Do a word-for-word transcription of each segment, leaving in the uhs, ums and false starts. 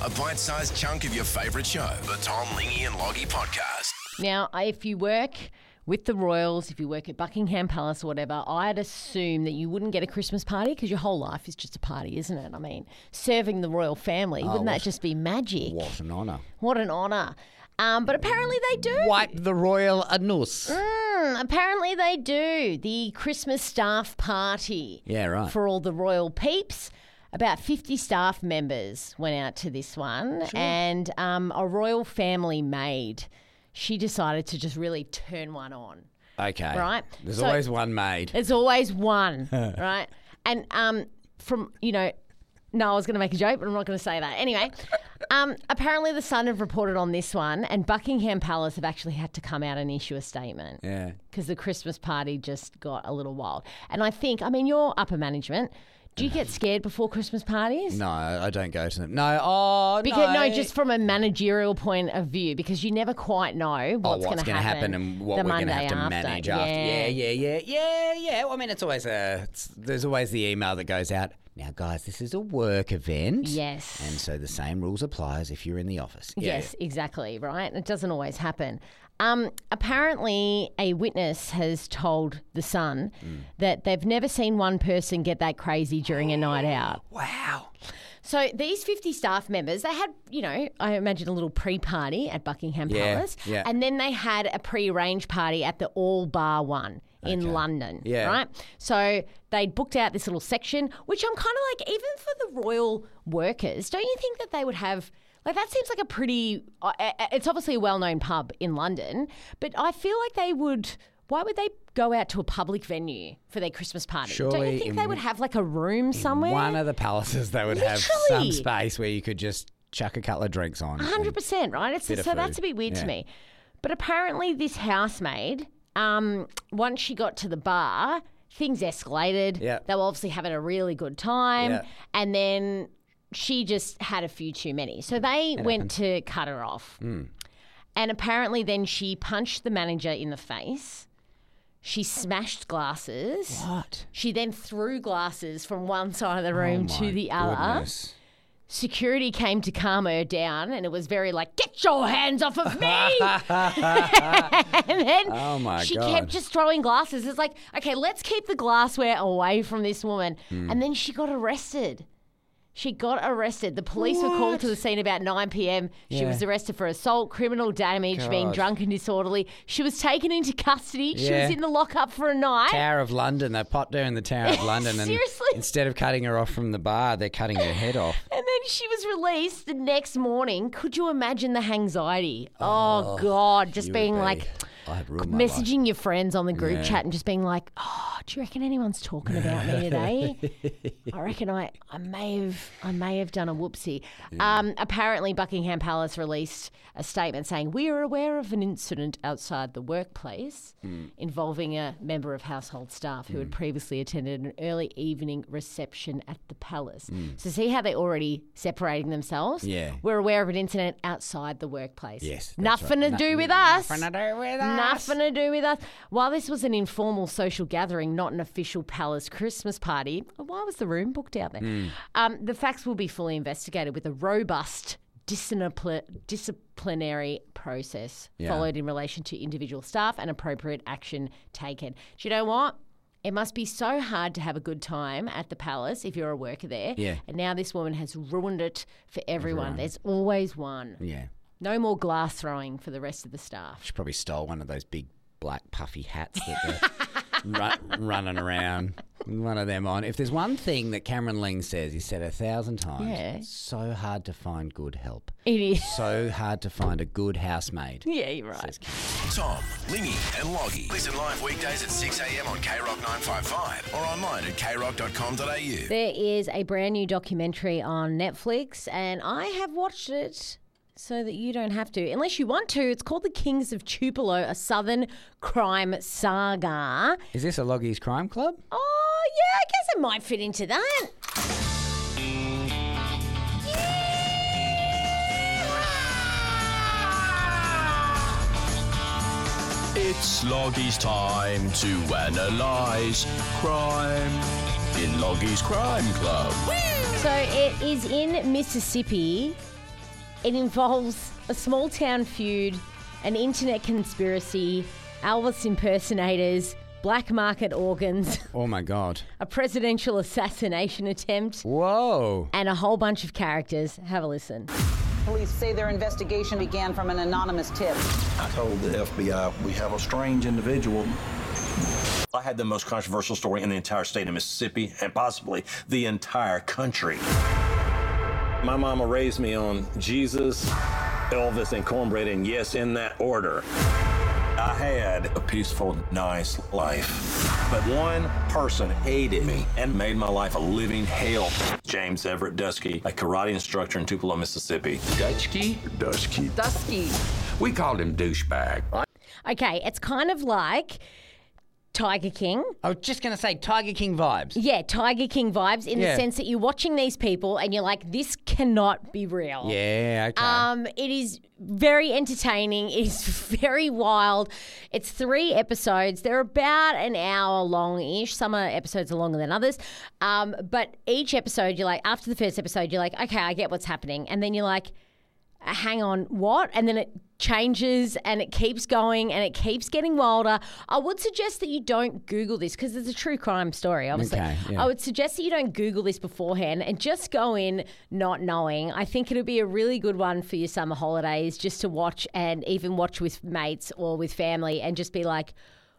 a bite-sized chunk of your favourite show. The Tom, Lingy and Loggy Podcast. Now, if you work with the Royals, if you work at Buckingham Palace or whatever, I'd assume that you wouldn't get a Christmas party because your whole life is just a party, isn't it? I mean, serving the royal family, Oh, wouldn't that what- just be magic? What an honour. What an honour. Um, but apparently they do. Wipe the royal anus. Mm, apparently they do. The Christmas staff party. Yeah, right. For all the royal peeps. About fifty staff members went out to this one. And um, a royal family maid, she decided to just really turn one on. Okay. Right. There's So- always one maid. There's always one, right? And um, from, you know, no, I was going to make a joke, but I'm not going to say that. Anyway, um, apparently the Sun have reported on this one, and Buckingham Palace have actually had to come out and issue a statement. Yeah. Because the Christmas party just got a little wild. And I think, I mean, you're upper management. Do you get scared before Christmas parties? No, I don't go to them. No, oh, Because no. no, just from a managerial point of view, because you never quite know Oh, what's, what's going to gonna happen, and what the we're going to Monday have to after. manage after. Yeah, yeah, yeah, yeah, yeah. Well, I mean, it's always a. It's, there's always the email that goes out. Now, guys, this is a work event. Yes. And so the same rules apply as if you're in the office. Yeah. Yes, exactly, right? It doesn't always happen. Um, apparently, a witness has told The Sun Mm. that they've never seen one person get that crazy during a night out. Wow. So these fifty staff members, they had, you know, I imagine a little pre-party at Buckingham Yeah, Palace. yeah. And then they had a pre-arranged party at the All Bar One in Okay. London, Yeah. right? So they'd booked out this little section, which I'm kind of like, even for the royal workers, don't you think that they would have... Like, that seems like a pretty... Uh, uh, it's obviously a well-known pub in London, but I feel like they would... Why would they go out to a public venue for their Christmas party? Don't Surely you think in they would have, like, a room somewhere? One of the palaces, they would have some Literally. space where you could just chuck a couple of drinks on. one hundred percent, right? It's Bit of so that's a food. bit weird Yeah. to me. But apparently this housemaid, um, once she got to the bar, things escalated. Yeah. They were obviously having a really good time. Yeah. And then she just had a few too many. So they went to cut her off. Mm. And apparently then she punched the manager in the face. She smashed glasses. What? She then threw glasses from one side of the room Oh to my the other. goodness. Security came to calm her down, and it was very like, get your hands off of me. And then Oh, my she God. kept just throwing glasses. It's like, okay, let's keep the glassware away from this woman. Hmm. And then she got arrested. She got arrested. The police were called to the scene about nine p.m. She Yeah. was arrested for assault, criminal damage, being God. drunk and disorderly. She was taken into custody. She Yeah. was in the lockup for a night. Tower of London. They popped her in the Tower of London. And Seriously? instead of cutting her off from the bar, they're cutting her head off. And then she was released the next morning. Could you imagine the anxiety? Oh, God, just You being would be- like I had ruined my life. messaging your friends on the group Yeah. chat and just being like, oh, do you reckon anyone's talking about me today? I reckon I, I may have I may have done a whoopsie. Um, apparently, Buckingham Palace released a statement saying, we are aware of an incident outside the workplace Mm. involving a member of household staff who had previously attended an early evening reception at the palace. So see how they're already separating themselves? Mm. Yeah. We're aware of an incident outside the workplace. Yes, that's Nothing right. to do No- with us. Nothing to do with us. Nothing to do with us. While this was an informal social gathering, not an official palace Christmas party, why was the room booked out there? Hmm. Um, the facts will be fully investigated with a robust discipli- disciplinary process Yeah. followed in relation to individual staff and appropriate action taken. Do you know what? It must be so hard to have a good time at the palace if you're a worker there. Yeah. And now this woman has ruined it for everyone. Everyone. There's always one. Yeah. No more glass throwing for the rest of the staff. She probably stole one of those big black puffy hats that they're run, running around. One of them on. If there's one thing that Cameron Ling says, he said a thousand times, Yeah. it's so hard to find good help. It is. So hard to find a good housemaid. Yeah, you're right. Tom, Lingy and Loggy. Listen live weekdays at six a.m. on K Rock nine fifty-five or online at k rock dot com dot a u. There is a brand new documentary on Netflix, and I have watched it so that you don't have to. Unless you want to, it's called The Kings of Tupelo, a Southern crime saga. Is this a Loggy's Crime Club? Oh, yeah, I guess it might fit into that. It's Loggy's time to analyse crime in Loggy's Crime Club. So it is in Mississippi. It involves a small town feud, an internet conspiracy, Elvis impersonators, black market organs, Oh, my God. a presidential assassination attempt, Whoa. and a whole bunch of characters. Have a listen. Police say their investigation began from an anonymous tip. I told the F B I we have a strange individual. I had the most controversial story in the entire state of Mississippi and possibly the entire country. My mama raised me on Jesus, Elvis, and cornbread, and yes, in that order. I had a peaceful, nice life. But one person hated me and made my life a living hell. James Everett Dusky, a karate instructor in Tupelo, Mississippi. Dutchkey? Dusky. Dusky. We called him douchebag. Okay, it's kind of like Tiger King. I was just going to say Tiger King vibes. Yeah, Tiger King vibes in Yeah. the sense that you're watching these people and you're like, this cannot be real. Yeah, okay. Um, it is very entertaining. It is very wild. It's three episodes. They're about an hour long-ish. Some are episodes are longer than others. Um, but each episode, you're like, after the first episode, you're like, okay, I get what's happening. And then you're like, hang on, what? And then it changes and it keeps going and it keeps getting wilder. I would suggest that you don't Google this because it's a true crime story, obviously. Okay, yeah. I would suggest that you don't Google this beforehand and just go in not knowing. I think it'll be a really good one for your summer holidays just to watch and even watch with mates or with family and just be like,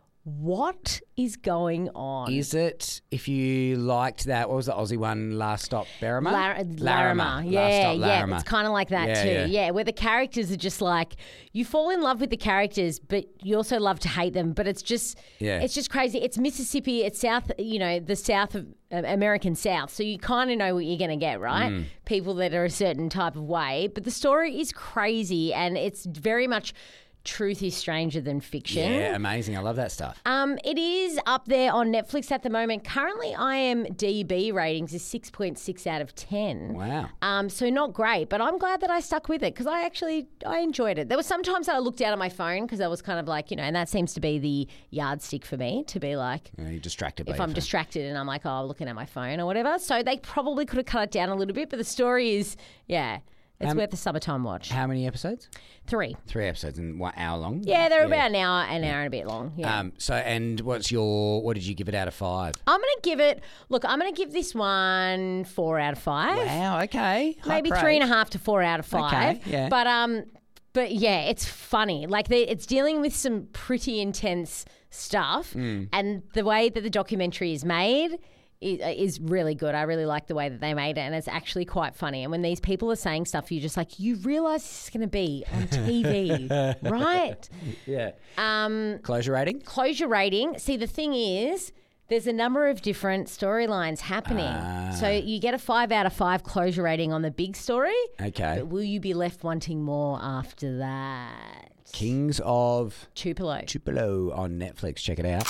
what is going on? Is it, if you liked that, what was the Aussie one, Last Stop Larimer? Lar- Larimer. Yeah, Last Stop yeah. Larimer. It's kind of like that Yeah, too. yeah. Yeah. where the characters are just like, you fall in love with the characters, but you also love to hate them. But it's just, Yeah. it's just crazy. It's Mississippi. It's South, you know, the South of uh, American South. So you kind of know what you're going to get, right? Mm. People that are a certain type of way. But the story is crazy and it's very much truth is stranger than fiction. Yeah, amazing. I love that stuff. Um, it is up there on Netflix at the moment. Currently, I M D B ratings is six point six out of ten. Wow. Um, so not great, but I'm glad that I stuck with it because I actually I enjoyed it. There were some times that I looked down at my phone because I was kind of like, you know, and that seems to be the yardstick for me to be like, Yeah, you're distracted by if your I'm phone. distracted and I'm like, oh, looking at my phone or whatever. So they probably could have cut it down a little bit, but the story is, yeah, it's Um, worth a summertime watch. How many episodes? Three. Three episodes and one hour long? Yeah, they're about an hour, an hour and a bit long. Yeah. Um, so, and what's your, what did you give it out of five? I'm going to give it, look, I'm going to give this one four out of five. Wow, okay. High Maybe praise. three and a half to four out of five. Okay, yeah. But, um, but yeah, it's funny. Like they, it's dealing with some pretty intense stuff. Mm. And the way that the documentary is made is, is really good. I really like the way that they made it. And it's actually quite funny. And when these people are saying stuff, you're just like, you realise this is going to be on T V, right? Yeah. Um, Closure rating? Closure rating. See, the thing is, there's a number of different storylines happening. Ah. So you get a five out of five closure rating on the big story. Okay. But will you be left wanting more after that? Kings of Tupelo. Tupelo on Netflix. Check it out.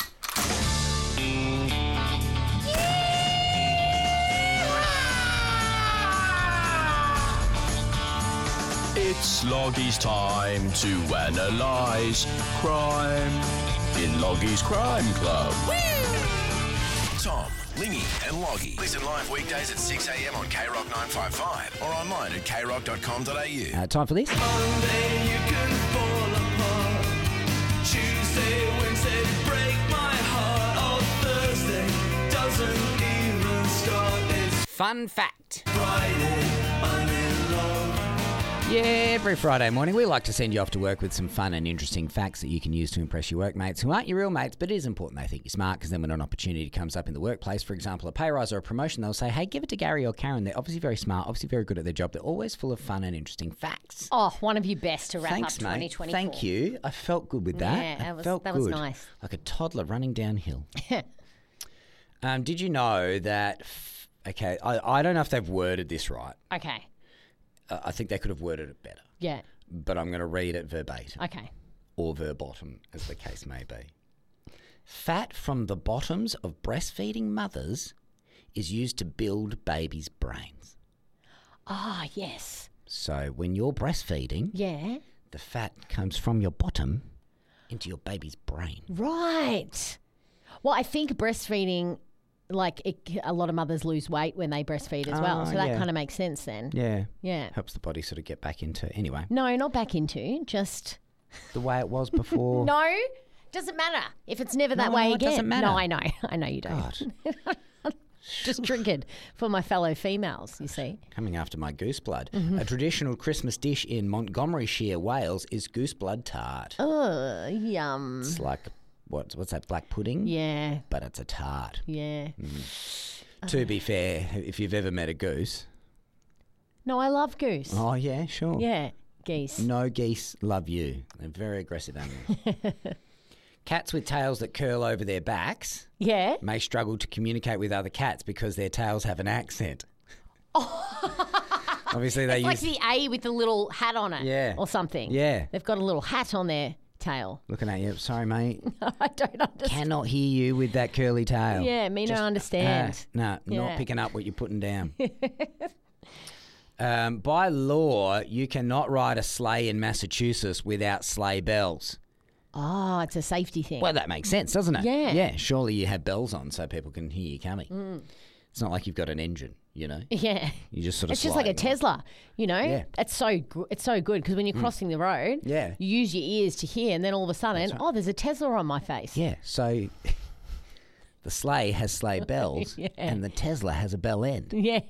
It's Loggy's time to analyse crime in Loggy's Crime Club. Tom, Lingy and Loggy. Listen live weekdays at six a.m. on K Rock nine five five or online at k rock dot com dot a u. Uh, time for this. Monday you can fall apart. Tuesday, Wednesday, break my heart. Oh, Thursday doesn't even start. It's Fun fact. Friday, I'm in love. Yeah, every Friday morning we like to send you off to work with some fun and interesting facts that you can use to impress your workmates who aren't your real mates, but it is important they think you're smart because then when an opportunity comes up in the workplace, for example, a pay rise or a promotion, they'll say, hey, give it to Gary or Karen. They're obviously very smart, obviously very good at their job. They're always full of fun and interesting facts. Oh, one of you best to wrap Thanks, up mate. twenty twenty-four. Thank you. I felt good with that. Yeah, I that was- felt that was good. nice. Like a toddler running downhill. um, did you know that... F- okay, I, I don't know if they've worded this right. Okay. Uh, I think they could have worded it better. Yeah. But I'm going to read it verbatim. Okay. Or verboten, as the case may be. Fat from the bottoms of breastfeeding mothers is used to build babies' brains. Ah, yes. So when you're breastfeeding, Yeah. the fat comes from your bottom into your baby's brain. Right. Well, I think breastfeeding like it, a lot of mothers lose weight when they breastfeed as well. Oh, So that yeah. kind of makes sense then. Yeah. Yeah. Helps the body sort of get back into, anyway, No, not back into, just... the way it was before. No, doesn't matter if it's never that No, way it again. doesn't matter. No, I know. I know you don't. God. Just triggered for my fellow females, you see. Coming after my goose blood. Mm-hmm. A traditional Christmas dish in Montgomeryshire, Wales is goose blood tart. Oh, yum. It's like, what's, what's that, black pudding? Yeah, But it's a tart. yeah. To be fair, if you've ever met a goose. No, I love goose. Oh, yeah, sure. Yeah, geese. No geese love you. They're very aggressive animals. Cats with tails that curl over their backs Yeah. may struggle to communicate with other cats because their tails have an accent. Obviously, they It's use... like the A with the little hat on it. Yeah. Or something. Yeah. They've got a little hat on their tail. Looking at you. Sorry, mate. I don't understand. Cannot hear you with that curly tail. Yeah, me Just- no understand. Uh, no, Yeah. not picking up what you're putting down. um, by law, you cannot ride a sleigh in Massachusetts without sleigh bells. Oh, it's a safety thing. Well, that makes sense, doesn't it? Yeah. Yeah, surely you have bells on so people can hear you coming. It's not like you've got an engine, you know? yeah. You just sort of It's just like a slide along. Tesla, you know. Yeah. It's so gr- it's so good because when you're crossing the road, Yeah. you use your ears to hear, and then all of a sudden, oh, there's a Tesla on my face. Yeah, so the sleigh has sleigh bells Yeah. and the Tesla has a bell end. Yeah.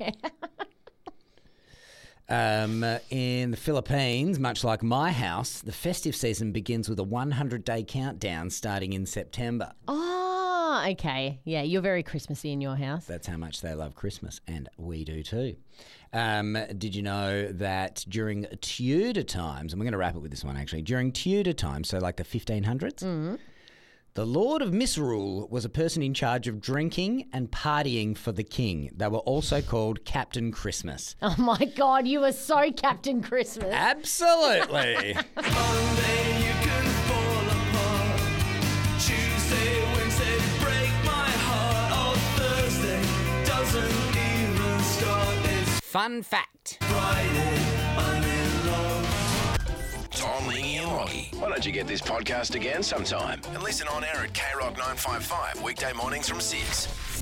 Um, in the Philippines, much like my house, the festive season begins with a one hundred day countdown starting in September. Oh, okay. Yeah, you're very Christmassy in your house. That's how much they love Christmas, and we do too. Um, did you know that during Tudor times, and we're going to wrap it with this one actually, during Tudor times, so like the fifteen hundreds, the Lord of Misrule was a person in charge of drinking and partying for the king. They were also called Captain Christmas. Oh my God, you are so Captain Christmas. Absolutely. Monday you can fall apart. Tuesday, Wednesday break my heart. Oh, Thursday doesn't even start. It's Fun fact. Friday, I'm in love. Tom, Lingy and Lockie. Why don't you get this podcast again sometime and listen on air at K Rock nine five five weekday mornings from six.